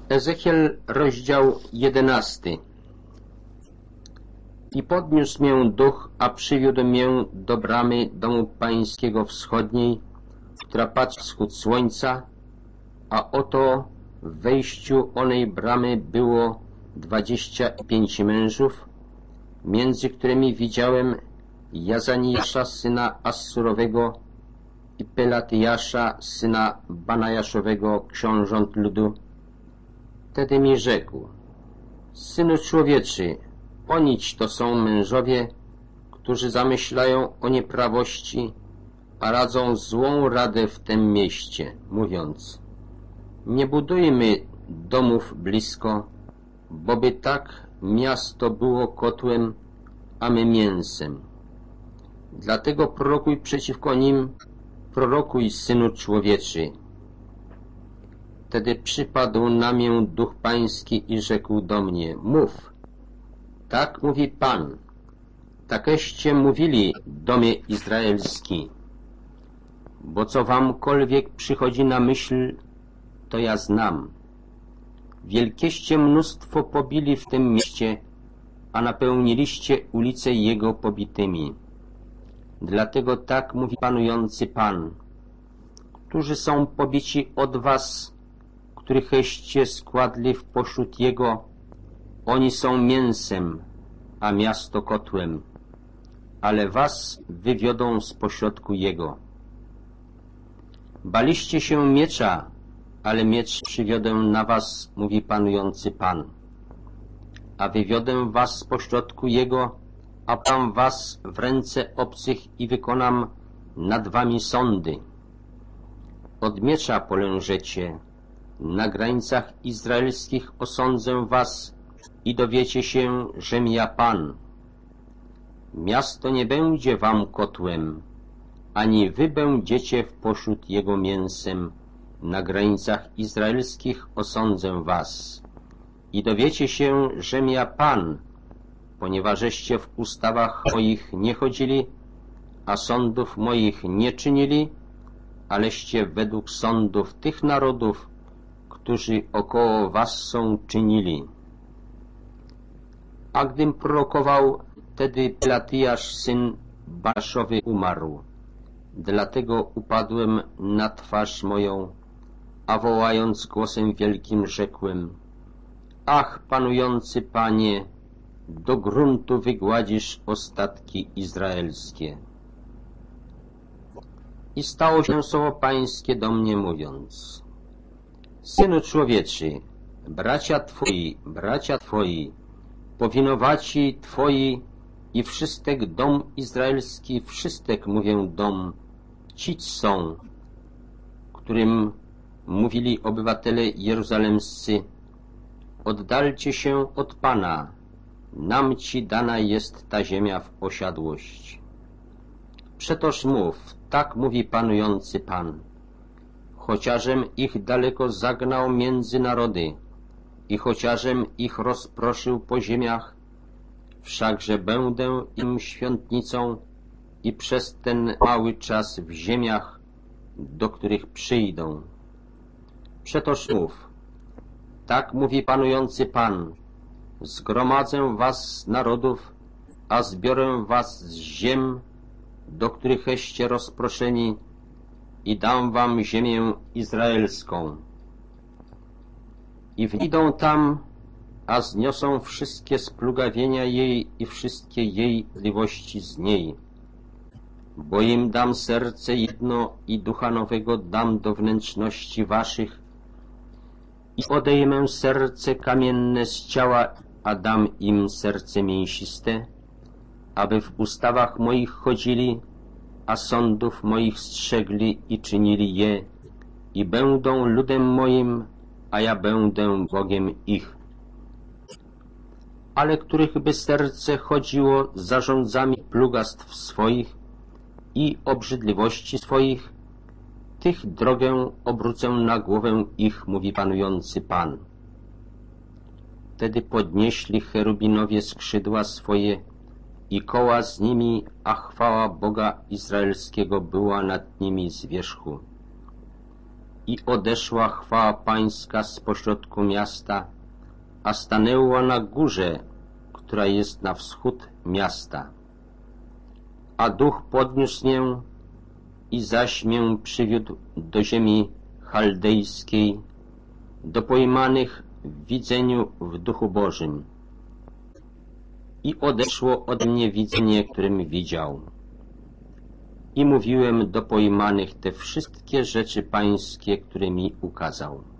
Ezechiel, rozdział 11. I podniósł mię duch, a przywiódł mię do bramy domu pańskiego wschodniej, która patrzy wschód słońca, a oto w wejściu onej bramy było 25 mężów, między którymi widziałem Jazaniasza, syna Assurowego, i Pelatyjasza, syna Banajaszowego, książąt ludu. Wtedy mi rzekł: Synu człowieczy, onić to są mężowie, którzy zamyślają o nieprawości, a radzą złą radę w tym mieście, mówiąc: nie budujmy domów blisko, bo by tak miasto było kotłem, a my mięsem. Dlatego prorokuj przeciwko nim, prorokuj, synu człowieczy. Wtedy przypadł na mnie duch pański i rzekł do mnie: mów, tak mówi Pan, takeście mówili, domie izraelski, bo co wamkolwiek przychodzi na myśl, to ja znam. Wielkieście mnóstwo pobili w tym mieście, a napełniliście ulice jego pobitymi. Dlatego tak mówi panujący Pan: którzy są pobici od was, którycheście składli w pośród jego, oni są mięsem, a miasto kotłem, ale was wywiodą z pośrodku jego. Baliście się miecza, ale miecz przywiodę na was, mówi panujący Pan. A wywiodę was z pośrodku jego, a dam was w ręce obcych i wykonam nad wami sądy. Od miecza polężecie, na granicach izraelskich osądzę was i dowiecie się, żem ja Pan. Miasto nie będzie wam kotłem, ani wy będziecie w pośród jego mięsem. Na granicach izraelskich osądzę was i dowiecie się, żem ja Pan, ponieważeście w ustawach moich nie chodzili, a sądów moich nie czynili, aleście według sądów tych narodów, którzy około was są, czynili. A gdym prorokował, wtedy Pelatyjasz, syn Banajaszowy, umarł. Dlatego upadłem na twarz moją, a wołając głosem wielkim rzekłem: ach, panujący Panie, do gruntu wygładzisz ostatki izraelskie. I stało się słowo pańskie do mnie, mówiąc: synu człowieczy, bracia twoi, powinowaci twoi i wszystek dom izraelski, wszystek mówię dom, ci są, którym mówili obywatele jeruzalemscy: oddalcie się od Pana, nam ci dana jest ta ziemia w posiadłość. Przetoż mów, tak mówi panujący Pan: chociażem ich daleko zagnał między narody i chociażem ich rozproszył po ziemiach, wszakże będę im świątnicą i przez ten mały czas w ziemiach, do których przyjdą. Przetoż mów, tak mówi panujący Pan: zgromadzę was z narodów, a zbiorę was z ziem, do którycheście rozproszeni, i dam wam ziemię izraelską. I wnidą tam, a zniosą wszystkie splugawienia jej i wszystkie jej zliwości z niej. Bo im dam serce jedno i ducha nowego dam do wnętrzności waszych i odejmę serce kamienne z ciała, a dam im serce mięsiste, aby w ustawach moich chodzili, a sądów moich strzegli i czynili je, i będą ludem moim, a ja będę Bogiem ich. Ale których by serce chodziło za rządzami plugastw swoich i obrzydliwości swoich, tych drogę obrócę na głowę ich, mówi panujący Pan. Wtedy podnieśli cherubinowie skrzydła swoje i koła z nimi, a chwała Boga Izraelskiego była nad nimi z wierzchu. I odeszła chwała Pańska z pośrodku miasta, a stanęła na górze, która jest na wschód miasta. A duch podniósł mię i zaś mię przywiódł do ziemi chaldejskiej, do pojmanych w widzeniu w duchu Bożym. I odeszło od mnie widzenie, którym widział. I mówiłem do pojmanych te wszystkie rzeczy pańskie, które mi ukazał.